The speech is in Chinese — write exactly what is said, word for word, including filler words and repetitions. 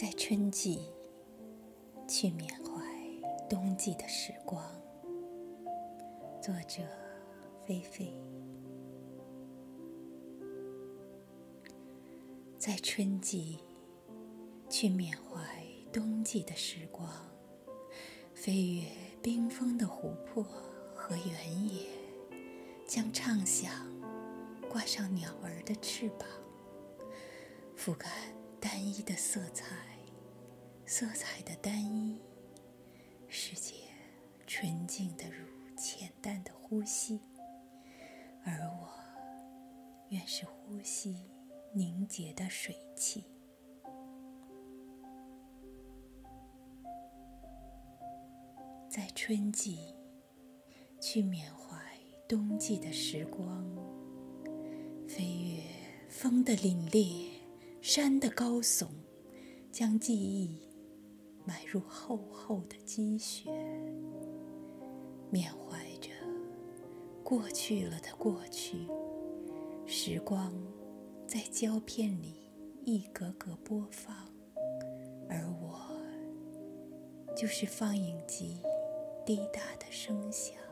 在春季去缅怀冬季的时光。作者菲菲。在春季去缅怀冬季的时光，飞越冰封的湖泊和原野，将畅想挂上鸟儿的翅膀，覆盖单一的色彩，色彩的单一，世界纯净的如浅淡的呼吸，而我愿是呼吸凝结的水汽。在春季去缅怀冬季的时光，飞越风的凛冽，山的高耸，将记忆埋入厚厚的积雪，缅怀着过去了的过去，时光在胶片里一格格播放，而我就是放映机滴答的声响。